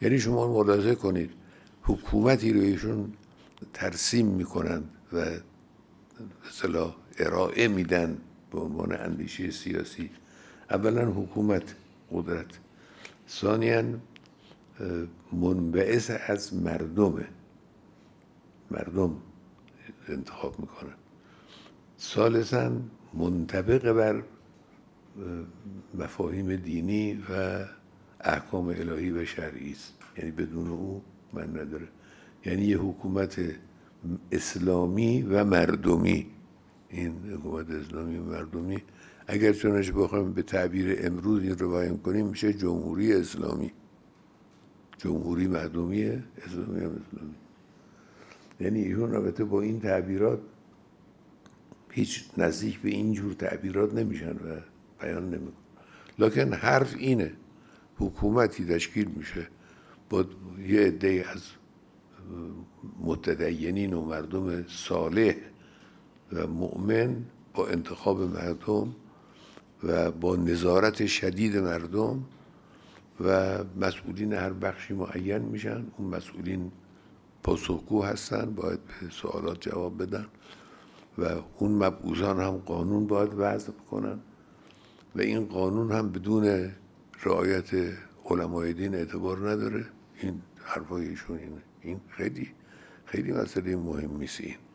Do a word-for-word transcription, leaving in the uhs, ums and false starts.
یعنی شما ملاحظه کنید حکومتی رو ایشون ترسیم میکنن و به اصطلاح ارائه میدن به عنوان اندیشه سیاسی. اولا حکومت قدرت، ثانیاً منبعث از مردمه، مردم انتخاب میکنن، ثالثاً منطبق بر مفاهیم دینی و احکام الهی و شرعی است، یعنی بدون او من نداره. یعنی یه حکومت اسلامی و مردمی، این حکومت اسلامی و مردمی اگر چنانچه بخوایم به تعبیر امروز این رو بیان کنیم میشه جمهوری اسلامی، جمهوری مردمیه، اسلامی هم اسلامی. یعنی ایشون البته با این تعبیرات هیچ نزدیک به این جور تعبیرات نمیشن و بیان نمیکن، لکن حرف اینه حکومتی تشکیل میشه با یه عده از متدینین و مردم صالح و مؤمن با انتخاب مردم و با نظارت شدید مردم و مسئولین هر بخشی معین میشن. اون مسئولین پاسخگو هستن، باید به سوالات جواب بدن و اون مبعوثان هم قانون باید وضع بکنن و این قانون هم بدون رعایت علمای دین اعتبار نداره. این حرفای ایشون اینه. این خیلی خیلی مسئله مهمی است این.